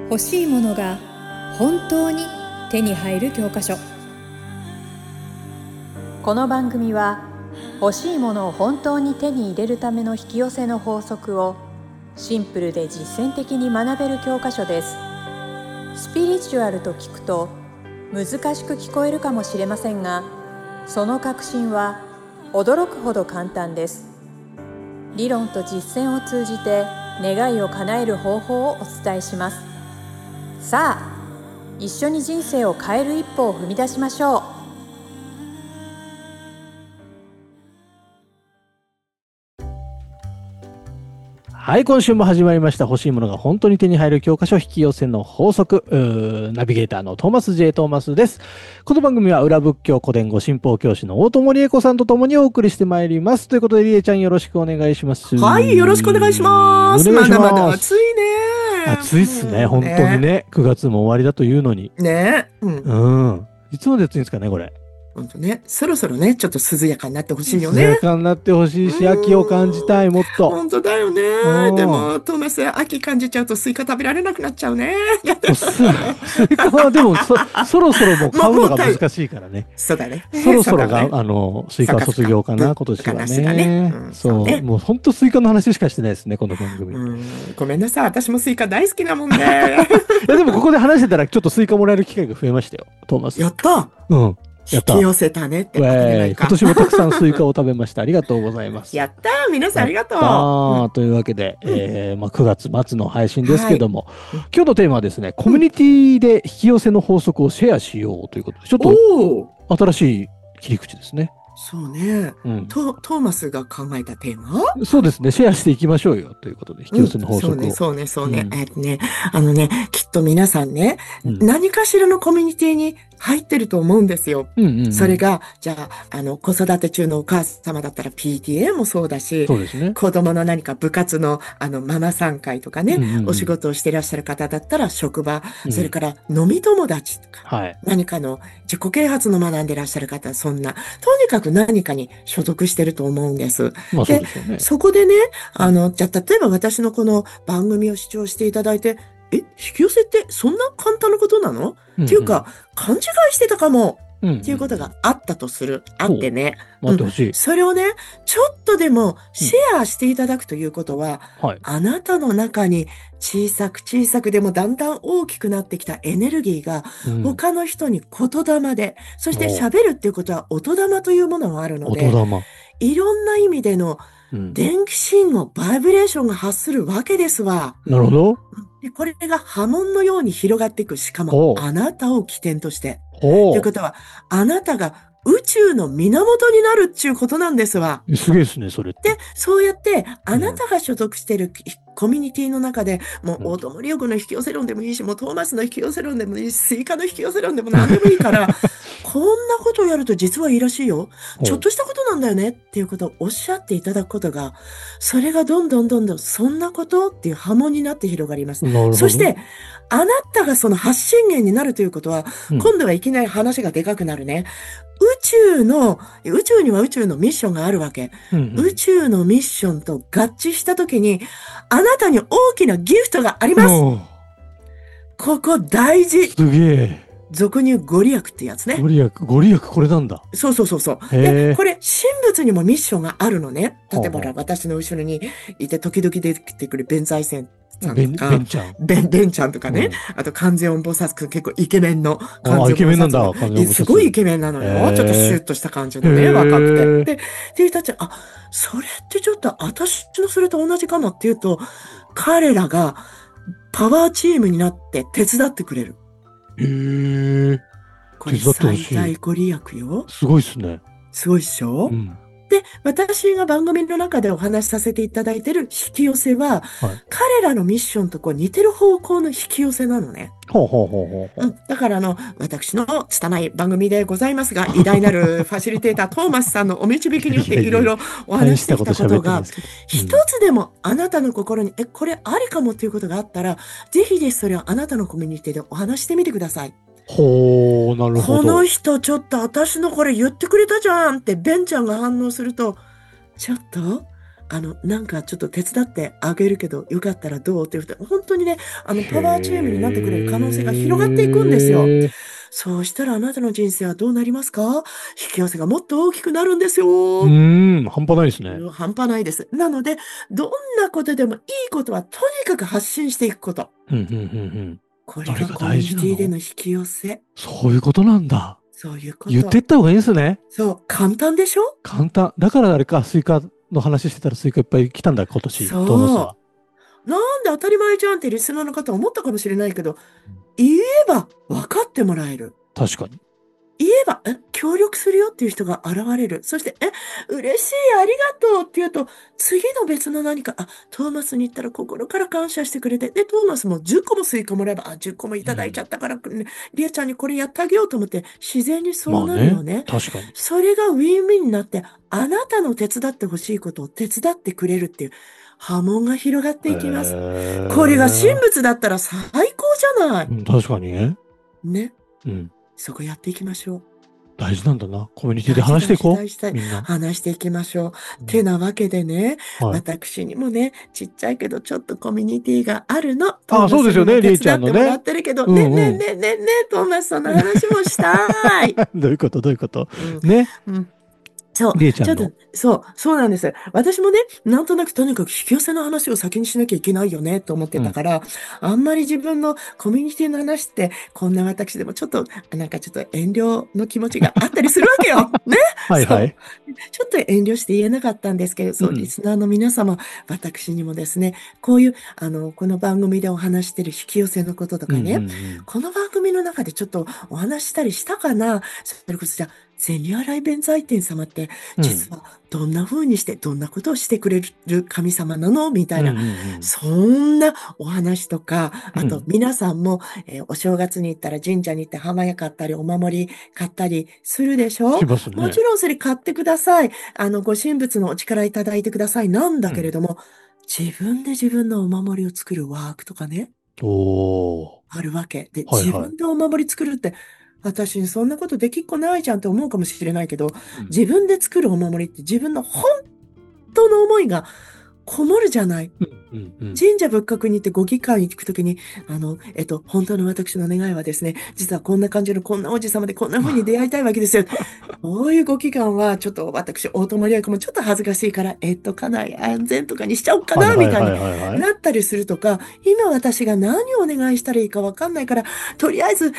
欲しいものが本当に手に入る教科書。この番組は欲しいものを本当に手に入れるための引き寄せの法則をシンプルで実践的に学べる教科書です。スピリチュアルと聞くと難しく聞こえるかもしれませんが、その核心は驚くほど簡単です。理論と実践を通じて願いを叶える方法をお伝えします。さあ、一緒に人生を変える一歩を踏み出しましょう。 はい、今週も始まりました。欲しいものが本当に手に入る教科書引き寄せの法則。ナビゲーターのトーマス J. トーマスです。この番組は裏仏教古典語信奉教師の大友理恵子さんと共にお送りしてまいります。ということで、理恵ちゃんよろしくお願いします。 はい、よろしくお願いします。まだまだ暑いね。 暑いっすね、本当にね。9月も終わりだというのに。 ね。 いつまで暑いんですかね、これ。 本当ね、そろそろね、ちょっと涼やかになってほしいよね。 涼やかになってほしいし、秋を感じたい、もっと。 本当だよね。でも、トーマス、秋感じちゃうとスイカ食べられなくなっちゃうね。 スイカはでもそろそろもう買うのが難しいからね。 そうだね。 そろそろが、スイカ卒業かな、今年はね。そう。もう本当スイカの話しかしてないですね、この番組。 ごめんなさい。私もスイカ大好きなもんね。いや、でもここで話してたら、ちょっとスイカもらえる機会が増えましたよ、トーマス。 やった。引き寄せたねって今年もたくさんスイカを食べました。ありがとうございます。 やったー、皆さんありがとう。 というわけで、9月末の配信ですけども、今日のテーマはですね、コミュニティで引き寄せの法則をシェアしようということで、ちょっと新しい切り口ですね。 そうね、トーマスが考えたテーマ？ そうですね。シェアしていきましょうよということで、引き寄せの法則を。 そうね。きっと皆さんね、何かしらのコミュニティに入ってると思うんですよ。それが、じゃあ、子育て中のお母様だったら PTA もそうだし、 そうですね。 子供の何か部活の、ママさん会とかね、お仕事をしていらっしゃる方だったら職場、それから飲み友達とか、何かの自己啓発の学んでいらっしゃる方、そんな、とにかく何かに所属してると思うんです。 で、 そこでね、じゃあ、例えば私のこの番組を視聴していただいて、引き寄せってそんな簡単なことなの？っていうか、勘違いしてたかも。っていうことがあったとする。あってね。それをね、ちょっとでもシェアしていただくということは、あなたの中に小さくでもだんだん大きくなってきたエネルギーが、他の人に言霊で、そして喋るっていうことは音霊というものがあるので、いろんな意味での電気信号、バイブレーションが発するわけですわ。 なるほど。 で、これが波紋のように広がっていく。しかも、あなたを起点として。ということは、あなたが宇宙の源になるっていうことなんですわ。 すげえですね、それって。 で、そうやって、あなたが所属しているコミュニティの中で、もう、大友理恵子の引き寄せ論でもいいし、もうトーマスの引き寄せ論でもいいし、スイカの引き寄せ論でも何でもいいから、こんなことをやると実はいいらしいよ。ちょっとしたことなんだよねっていうことをおっしゃっていただくことが、それがどんどんそんなことっていう波紋になって広がります。そして、あなたがその発信源になるということは、今度はいきなり話がでかくなるね。宇宙には宇宙のミッションがあるわけ。宇宙のミッションと合致したときに、あなたに大きなギフトがあります。ここ大事。 すげえ。 俗に言うご利益ってやつね。 ご利益これなんだ。 そう。で、これ、神仏にもミッションがあるのね。例えば、私の後ろにいて、時々出てくる弁財仙さんとか、ベンちゃんとかね。あと、観世音菩薩結構イケメンの観世音菩薩。 イケメンなんだ。 すごいイケメンなのよ。ちょっとシュッとした感じのね、若くて。で、っていう人たちは、それってちょっと私のそれと同じかもっていうと、彼らがパワーチームになって手伝ってくれる。これ最大ご利益よ。 すごいっすね。 すごいっしょ？で、私が番組の中でお話しさせていただいている引き寄せは、彼らのミッションと似てる方向の引き寄せなのね。だから私の拙い番組でございますが、偉大なるファシリテータートーマスさんのお導きによっていろいろお話してきたことが、一つでもあなたの心に、これありかもっていうことがあったら、ぜひそれをあなたのコミュニティでお話してみてください。 なるほど。 この人ちょっと私のこれ言ってくれたじゃんってベンちゃんが反応すると、ちょっとなんかちょっと手伝ってあげるけど、よかったらどうって言って、本当にね、パワーチームになってくれる可能性が広がっていくんですよ。 へー。 そうしたらあなたの人生はどうなりますか？引き寄せがもっと大きくなるんですよ。 半端ないですね。 半端ないです。なので、どんなことでもいいことはとにかく発信していくこと。これがコミュニティでの引き寄せ。 そういうことなんだ。 そういうこと。 言ってった方がいいですね。 そう、簡単でしょ？ 簡単。だからあれか、スイカの話してたらスイカいっぱい来たんだ、今年。 そうトーマスは。 なんで当たり前じゃんってリスナーの方は思ったかもしれないけど、言えば分かってもらえる。 確かに。 言えば、協力するよっていう人が現れる。そして、嬉しい、ありがとうって言うと、次の別の何か、トーマスに言ったら心から感謝してくれて、で、トーマスも10個もスイカもらえば、10個もいただいちゃったから、ね、リエちゃんにこれやってあげようと思って、自然にそうなるよね。 確かに。 それがウィンウィンになって、あなたの手伝ってほしいことを手伝ってくれるっていう、波紋が広がっていきます。これが神仏だったら最高じゃない。 確かにね。 ね。そこやっていきましょう。 大事なんだな。コミュニティで話していこう。 みんな。話していきましょう。てなわけでね、私にもね、ちっちゃいけどちょっとコミュニティがあるの。 そうですよね、りえちゃんのね。 手伝ってもらってるけど、ね、トーマスさんの話もしたい。 どういうことね。 そう。そうなんです。私もね、なんとなくとにかく引き寄せの話を先にしなきゃいけないよね、と思ってたから、あんまり自分のコミュニティの話って、こんな私でもちょっと、なんかちょっと遠慮の気持ちがあったりするわけよ。ね。ちょっと遠慮して言えなかったんですけど、そう、リスナーの皆様、私にもですね、こういう、この番組でお話してる引き寄せのこととかね、この番組の中でちょっとお話したりしたかな、それこそじゃあ、銭洗弁財天様って、実はどんな風にして、どんなことをしてくれる神様なのみたいな、そんなお話とか、あと皆さんも、お正月に行ったら神社に行って浜屋買ったり、お守り買ったりするでしょ？もちろんそれ買ってください。ご神仏のお力いただいてください。なんだけれども、自分で自分のお守りを作るワークとかね。あるわけ。で、自分でお守り作るって、私にそんなことできっこないじゃんって思うかもしれないけど、自分で作るお守りって自分の本当の思いがこもるじゃない。神社仏閣に行ってご儀会に行くときに、本当の私の願いはですね、実はこんな感じのこんな王子様でこんな風に出会いたいわけですよ。こういうご祈願はちょっと私、大友理役もちょっと恥ずかしいから、家内安全とかにしちゃおうかな、みたいになったりするとか、今私が何をお願いしたらいいかわかんないから、とりあえず、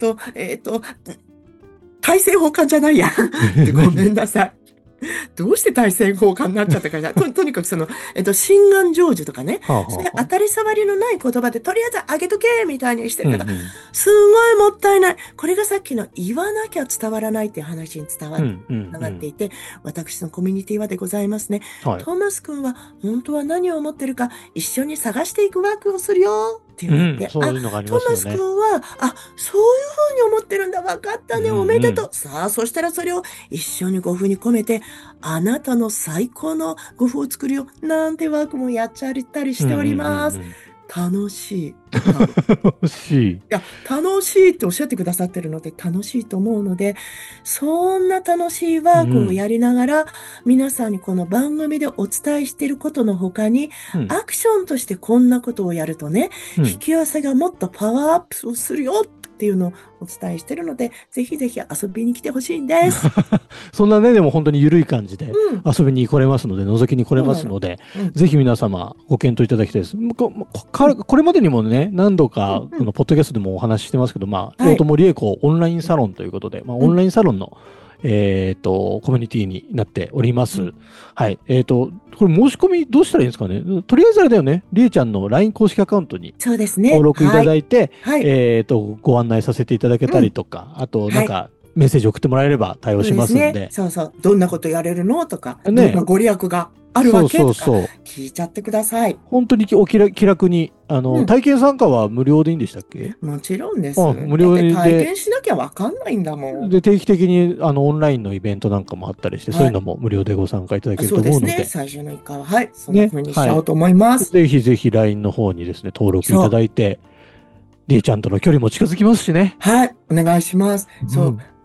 大政奉還じゃないや。ごめんなさい。どうして大政奉還になっちゃったかな。とにかくその、心願成就とかね。それ当たり障りのない言葉で、とりあえずあげとけみたいにしてる方、すごいもったいない。これがさっきの言わなきゃ伝わらないっていう話につながっていて、私のコミュニティはでございますね。トーマス君は本当は何を思ってるか一緒に探していくワークをするよ。って言って、トーマス君は、そういう風に思ってるんだ。分かったね。おめでとう。さあ、そしたらそれを一緒にご風に込めて、あなたの最高のご風を作るよ。なんてワークもやっちゃったりしております。楽しい。 楽しい。 いや、楽しいっておっしゃってくださってるので、楽しいと思うので、そんな楽しいワークをやりながら、皆さんにこの番組でお伝えしていることの他に、アクションとしてこんなことをやるとね、引き寄せがもっとパワーアップをするよっていうのをお伝えしているので、ぜひぜひ遊びに来てほしいんです。 そんなね、でも本当に緩い感じで遊びに来れますので、覗きに来れますので、ぜひ皆様ご検討いただきたいです。これまでにもね、何度かこのポッドキャストでもお話ししてますけど、大友理恵子オンラインサロンということで、オンラインサロンのコミュニティになっております。はい。これ申し込みどうしたらいいんですかね。とりあえずあれだよね。りえちゃんの LINE 公式アカウントに登録いただいて、ご案内させていただけたりとか、あとなんかメッセージ送ってもらえれば対応しますんで。 そうそう。どんなことやれるのとか、どんなご利益があるわけとか聞いちゃってください。 本当に気楽に、体験参加は無料でいいんでしたっけ？ もちろんです。 無料で。 体験しなきゃわかんないんだもん。 で、定期的にオンラインのイベントなんかもあったりして、そういうのも無料でご参加いただけると思うので。 そうですね。最初の1回は、はい。そんな風にしちゃおうと思います。 ぜひぜひ LINE の方にですね、登録いただいて、りえちゃんとの距離も近づきますしね。 はい。お願いします。そう。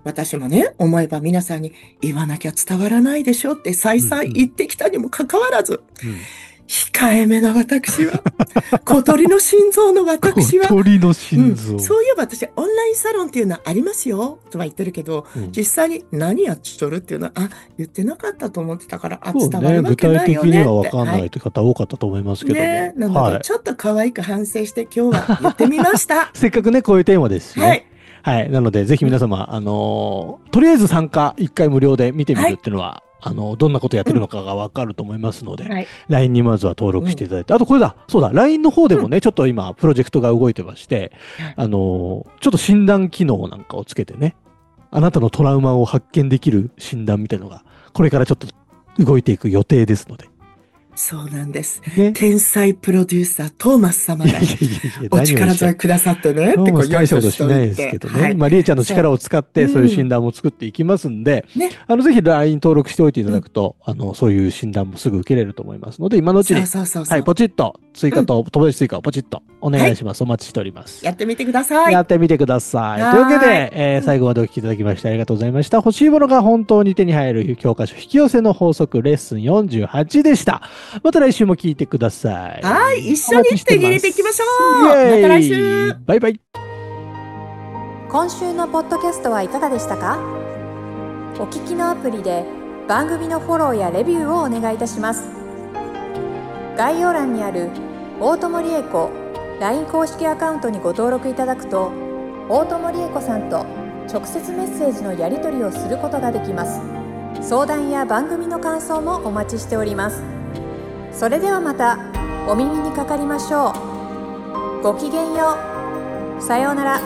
私もね、思えば皆さんに言わなきゃ伝わらないでしょって再々言ってきたにもかかわらず、控えめな私は、小鳥の心臓の私は、 小鳥の心臓。 そういえば私、オンラインサロンっていうのはありますよ、とは言ってるけど、実際に何やっちょるっていうのは、言ってなかったと思ってたから、伝わるわけないよねって。 具体的には分かんないという方多かったと思いますけども。 ね、なので、ちょっと可愛く反省して今日は言ってみました。 せっかくね、こういうテーマですしね。はい。なので、ぜひ皆様、とりあえず参加1回無料で見てみるっていうのは、どんなことやってるのかがわかると思いますので、LINE にまずは登録していただいて、あとこれだ、そうだ、LINE の方でもね、ちょっと今、プロジェクトが動いてまして、ちょっと診断機能なんかをつけてね、あなたのトラウマを発見できる診断みたいなのが、これからちょっと動いていく予定ですので。 そうなんです。天才プロデューサー、トーマス様が、お力添えくださってね、ってこう、 大したことしないですけどね。まあ、りえちゃんの力を使って、そういう診断も作っていきますんで、ぜひ LINE 登録しておいていただくと、そういう診断もすぐ受けれると思いますので、今のうちに、はい、ポチッと、追加と、友達追加をポチッとお願いします。お待ちしております。 やってみてください。 やってみてください。というわけで、最後までお聞きいただきましてありがとうございました。欲しいものが本当に手に入る教科書引き寄せの法則レッスン48でした。また来週も聞いてください。 はい、一緒に手に入れていきましょう。また来週。 バイバイ。 今週のポッドキャストはいかがでしたか？お聞きのアプリで番組のフォローやレビューをお願いいたします。概要欄にある大友理恵子 LINE 公式アカウントにご登録いただくと、大友理恵子さんと直接メッセージのやり取りをすることができます。相談や番組の感想もお待ちしております。それではまたお耳にかかりましょう。ごきげんよう。さようなら。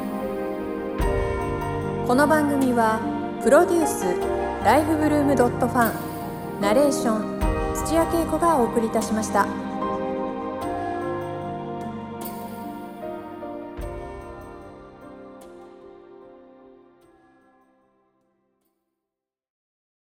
この番組はプロデュースライフブルームドットファン、ナレーション土屋恵子がお送りいたしました。